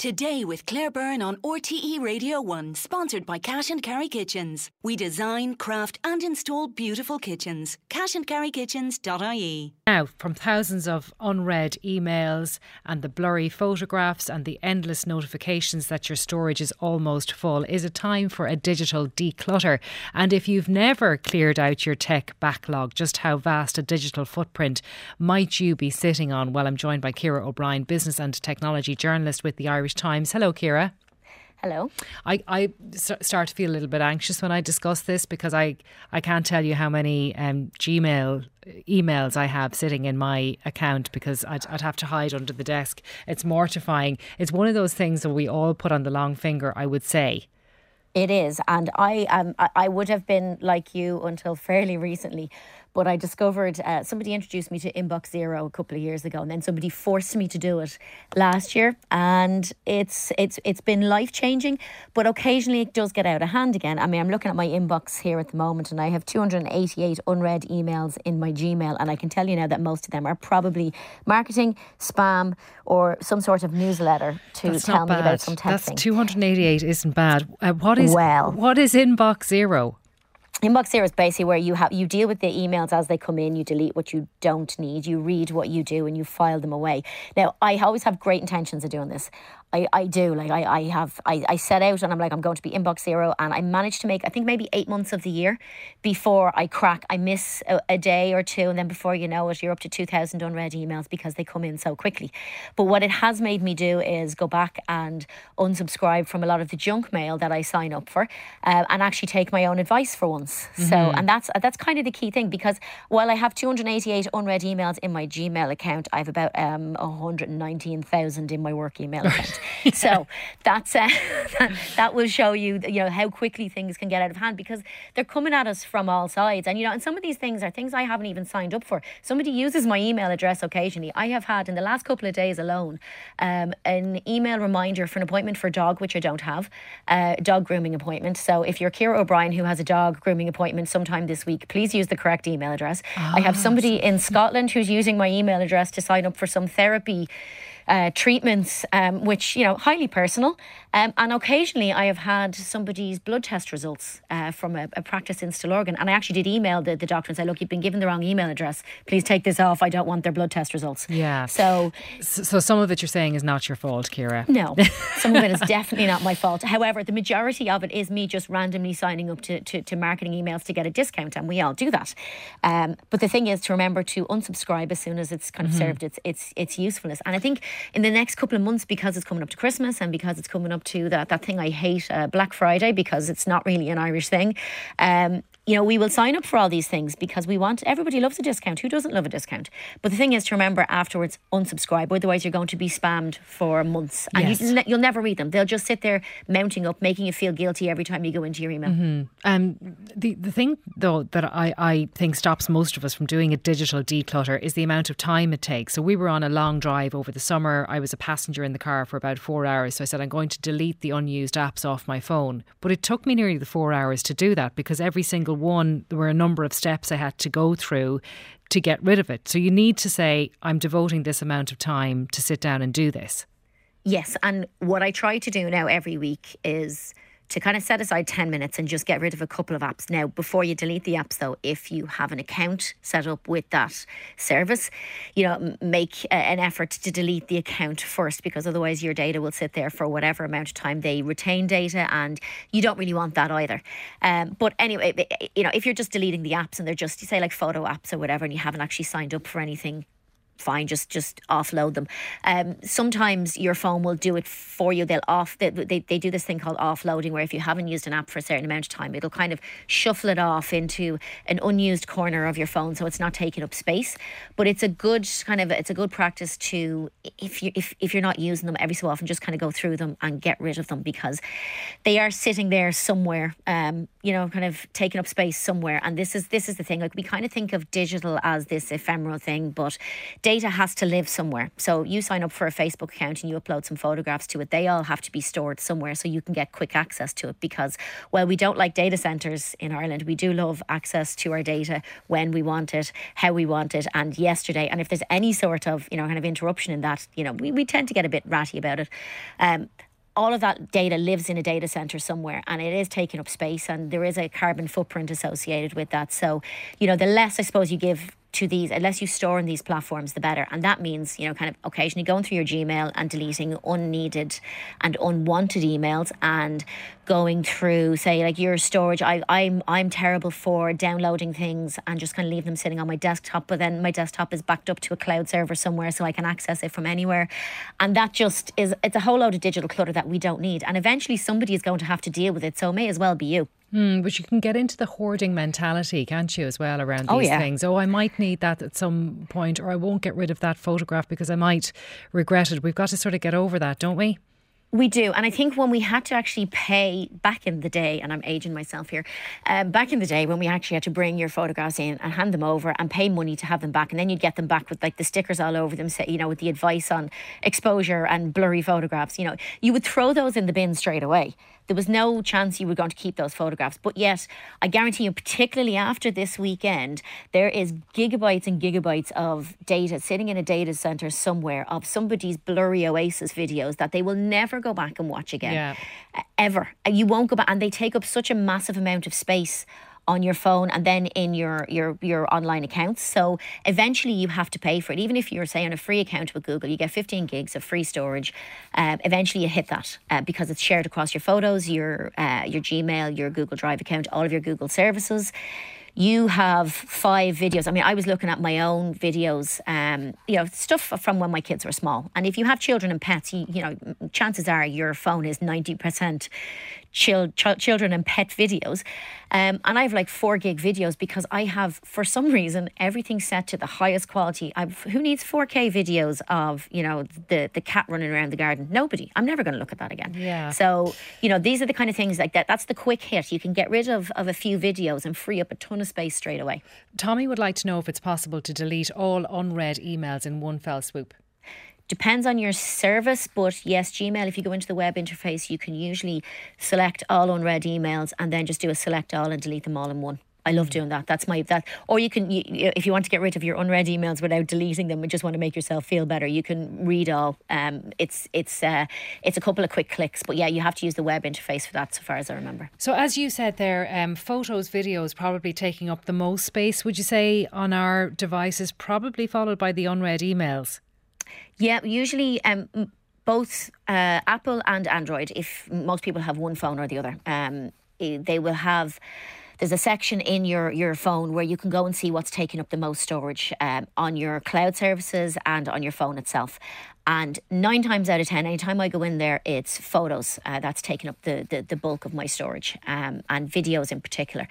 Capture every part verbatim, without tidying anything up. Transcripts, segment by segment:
Today with Claire Byrne on R T E Radio one, sponsored by Cash and Carry Kitchens. We design, craft and install beautiful kitchens. cash and carry kitchens dot I E. Now, from thousands of unread emails and the blurry photographs and the endless notifications that your storage is almost full, is it time for a digital declutter? And if you've never cleared out your tech backlog, just how vast a digital footprint might you be sitting on? Well, I'm joined by Ciara O'Brien, business and technology journalist with the Irish Times. Hello, Ciara. Hello. I, I start to feel a little bit anxious when I discuss this because I, I can't tell you how many um, Gmail emails I have sitting in my account because I'd, I'd have to hide under the desk. It's mortifying. It's one of those things that we all put on the long finger, I would say. It is. And I um I would have been like you until fairly recently. But I discovered, uh, somebody introduced me to Inbox Zero a couple of years ago, and then somebody forced me to do it last year. And it's it's it's been life-changing, but occasionally it does get out of hand again. I mean, I'm looking at my inbox here at the moment, and I have two hundred eighty-eight unread emails in my Gmail, and I can tell you now that most of them are probably marketing, spam, or some sort of newsletter to That's tell not me bad. about some tech That's thing. two hundred eighty-eight isn't bad. Uh, what is Well. what is Inbox Zero? Inbox Zero is basically where you have you deal with the emails as they come in, you delete what you don't need, you read what you do, and you file them away. Now, I always have great intentions of doing this. I, I do, like I, I have, I, I set out and I'm like, I'm going to be Inbox Zero, and I managed to make, I think maybe eight months of the year before I crack. I miss a, a day or two, and then before you know it, you're up to two thousand unread emails because they come in so quickly. But what it has made me do is go back and unsubscribe from a lot of the junk mail that I sign up for, uh, and actually take my own advice for once. Mm-hmm. So, and that's that's kind of the key thing, because while I have two hundred eighty-eight unread emails in my Gmail account, I have about um, one hundred nineteen thousand in my work email account. Yeah. So that's uh, that, that will show you, you know, how quickly things can get out of hand, because they're coming at us from all sides. And, you know, and some of these things are things I haven't even signed up for. Somebody uses my email address occasionally. I have had, in the last couple of days alone, um, an email reminder for an appointment for a dog, which I don't have, a uh, dog grooming appointment. So if you're Ciara O'Brien who has a dog grooming appointment sometime this week, please use the correct email address. Oh, I have somebody in Scotland who's using my email address to sign up for some therapy Uh, treatments, um, which, you know, highly personal. Um, and occasionally I have had somebody's blood test results uh, from a, a practice in Stillorgan. And I actually did email the, the doctor and say, look, you've been given the wrong email address. Please take this off. I don't want their blood test results. Yeah. So, so, so some of it you're saying is not your fault, Ciara. No, some of it is definitely not my fault. However, the majority of it is me just randomly signing up to, to, to marketing emails to get a discount. And we all do that. Um, but the thing is to remember to unsubscribe as soon as it's kind of mm-hmm. served its, its, its usefulness. And I think in the next couple of months, because it's coming up to Christmas and because it's coming up to that, that thing I hate, uh, Black Friday, because it's not really an Irish thing, um, you know, we will sign up for all these things because we want, everybody loves a discount. Who doesn't love a discount? But the thing is to remember afterwards, unsubscribe, otherwise you're going to be spammed for months. And yes. you, you'll never read them. They'll just sit there mounting up, making you feel guilty every time you go into your email. Mm-hmm. Um, the, the thing, though, that I, I think stops most of us from doing a digital declutter is the amount of time it takes. So we were on a long drive over the summer. I was a passenger in the car for about four hours. So I said, I'm going to delete the unused apps off my phone. But it took me nearly the four hours to do that because every single one, there were a number of steps I had to go through to get rid of it. So you need to say, I'm devoting this amount of time to sit down and do this. Yes, and what I try to do now every week is to kind of set aside ten minutes and just get rid of a couple of apps. Now, before you delete the apps, though, if you have an account set up with that service, you know, make a, an effort to delete the account first, because otherwise your data will sit there for whatever amount of time. They retain data, and you don't really want that either. Um, but anyway, you know, if you're just deleting the apps and they're just, say, like photo apps or whatever, and you haven't actually signed up for anything, fine, just just offload them. Um, sometimes your phone will do it for you. They'll off they, they they do this thing called offloading, where if you haven't used an app for a certain amount of time, it'll kind of shuffle it off into an unused corner of your phone, so it's not taking up space. But it's a good kind of it's a good practice to, if you if if you're not using them every so often, just kind of go through them and get rid of them, because they are sitting there somewhere, um, you know, kind of taking up space somewhere. And this is this is the thing. Like, we kind of think of digital as this ephemeral thing, but data has to live somewhere. So you sign up for a Facebook account and you upload some photographs to it. They all have to be stored somewhere so you can get quick access to it, because while we don't like data centres in Ireland, we do love access to our data when we want it, how we want it, and yesterday. And if there's any sort of, you know, kind of interruption in that, you know, we, we tend to get a bit ratty about it. Um, all of that data lives in a data centre somewhere, and it is taking up space, and there is a carbon footprint associated with that. So, you know, the less, I suppose, you give to these, unless you store in these platforms, the better. And that means, you know, kind of occasionally going through your Gmail and deleting unneeded and unwanted emails, and going through, say, like your storage. I, I'm I'm terrible for downloading things and just kind of leave them sitting on my desktop, but then my desktop is backed up to a cloud server somewhere so I can access it from anywhere. And that just is, it's a whole load of digital clutter that we don't need. And eventually somebody is going to have to deal with it, so it may as well be you. Mm, but you can get into the hoarding mentality, can't you, as well, around these oh, yeah. things? Oh, I might need that at some point, or I won't get rid of that photograph because I might regret it. We've got to sort of get over that, don't we? We do. And I think when we had to actually pay back in the day, and I'm aging myself here, um, back in the day when we actually had to bring your photographs in and hand them over and pay money to have them back, and then you'd get them back with like the stickers all over them, say, you know, with the advice on exposure and blurry photographs, you know, you would throw those in the bin straight away. There was no chance you were going to keep those photographs. But yet, I guarantee you, particularly after this weekend, there is gigabytes and gigabytes of data sitting in a data centre somewhere of somebody's blurry Oasis videos that they will never go back and watch again. Yeah. Ever. You won't go back. And they take up such a massive amount of space on your phone and then in your, your, your online accounts. So eventually you have to pay for it. Even if you're, say, on a free account with Google, you get fifteen gigs of free storage. Um, eventually you hit that uh, because it's shared across your photos, your uh, your Gmail, your Google Drive account, all of your Google services. You have five videos. I mean, I was looking at my own videos, um, you know, stuff from when my kids were small. And if you have children and pets, you, you know, chances are your phone is ninety percent chil- ch- children and pet videos. Um, and I have like four gig videos because I have, for some reason, everything set to the highest quality. I've, who needs four K videos of, you know, the, the cat running around the garden? Nobody. I'm never going to look at that again. Yeah. So, you know, these are the kind of things like that. That's the quick hit. You can get rid of, of a few videos and free up a ton of space straight away. Tommy would like to know if it's possible to delete all unread emails in one fell swoop. Depends on your service, but yes, Gmail, if you go into the web interface, you can usually select all unread emails and then just do a select all and delete them all in one. I love doing that. That's my that. Or you can, you, if you want to get rid of your unread emails without deleting them and just want to make yourself feel better, you can read all. Um, it's it's uh, it's a couple of quick clicks, but yeah, you have to use the web interface for that, so far as I remember. So as you said there, um, photos, videos probably taking up the most space. Would you say on our devices, probably followed by the unread emails? Yeah, usually um, both uh, Apple and Android. If most people have one phone or the other, um, they will have. There's a section in your, your phone where you can go and see what's taking up the most storage um, on your cloud services and on your phone itself. And nine times out of ten, anytime I go in there, it's photos uh, that's taking up the, the, the bulk of my storage, um, and videos in particular.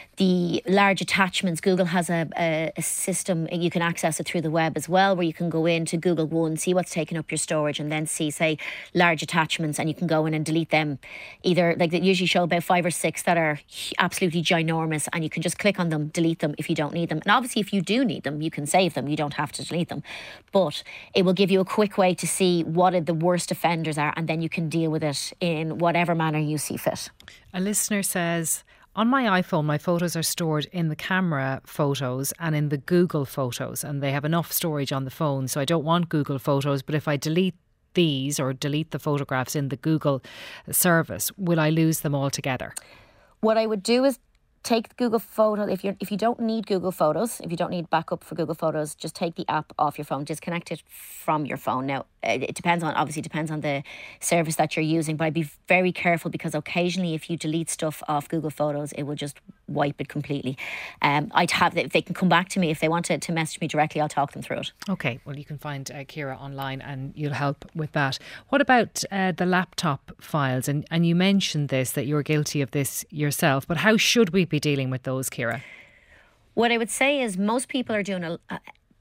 The large attachments, Google has a, a, a system, you can access it through the web as well, where you can go into Google One, see what's taking up your storage, and then see, say, large attachments, and you can go in and delete them. Either, like, they usually show about five or six that are absolutely ginormous, and you can just click on them, delete them if you don't need them. And obviously, if you do need them, you can save them. You don't have to delete them. But it will give you a quick way to see what the worst offenders are, and then you can deal with it in whatever manner you see fit. A listener says, on my iPhone, my photos are stored in the camera photos and in the Google photos, and they have enough storage on the phone, so I don't want Google photos. But if I delete these or delete the photographs in the Google service, will I lose them altogether? What I would do is take Google Photos. If you if you don't need Google Photos, if you don't need backup for Google Photos, just take the app off your phone, disconnect it from your phone. Now, it depends on, obviously depends on the service that you're using, but I'd be very careful, because occasionally if you delete stuff off Google Photos, it will just wipe it completely. Um, I'd have, if they can come back to me, if they want to, to message me directly, I'll talk them through it. Okay, well, you can find uh, Ciara online and you'll help with that. What about uh, the laptop files? And, and you mentioned this, that you're guilty of this yourself, but how should we be dealing with those, Ciara? What I would say is most people are doing a, a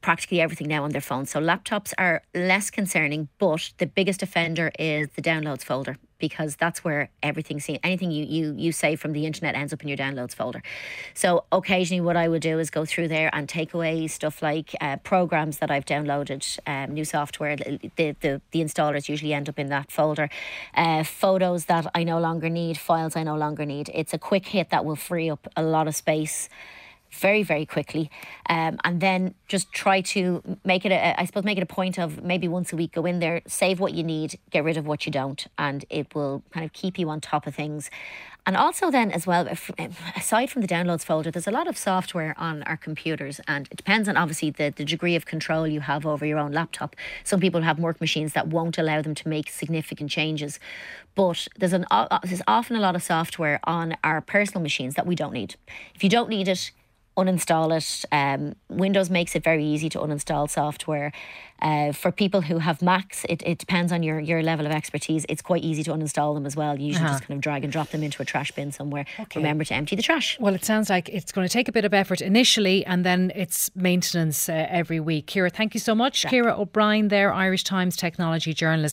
practically everything now on their phones. So laptops are less concerning, but the biggest offender is the downloads folder, because that's where everything, anything you, you, you save from the internet ends up in your downloads folder. So occasionally what I will do is go through there and take away stuff like uh, programs that I've downloaded, um, new software. The, the, the installers usually end up in that folder. Uh, photos that I no longer need, files I no longer need. It's a quick hit that will free up a lot of space very, very quickly. Um, and then just try to make it, a, I suppose, make it a point of maybe once a week, go in there, save what you need, get rid of what you don't. And it will kind of keep you on top of things. And also then as well, aside from the downloads folder, there's a lot of software on our computers, and it depends on obviously the, the degree of control you have over your own laptop. Some people have work machines that won't allow them to make significant changes. But there's, an, there's often a lot of software on our personal machines that we don't need. If you don't need it, uninstall it. Um, Windows makes it very easy to uninstall software. Uh, for people who have Macs, it, it depends on your, your level of expertise. It's quite easy to uninstall them as well. You usually uh-huh. just kind of drag and drop them into a trash bin somewhere. Okay. Remember to empty the trash. Well, it sounds like it's going to take a bit of effort initially, and then it's maintenance uh, every week. Ciara, thank you so much. Exactly. Ciara O'Brien there, Irish Times technology journalist.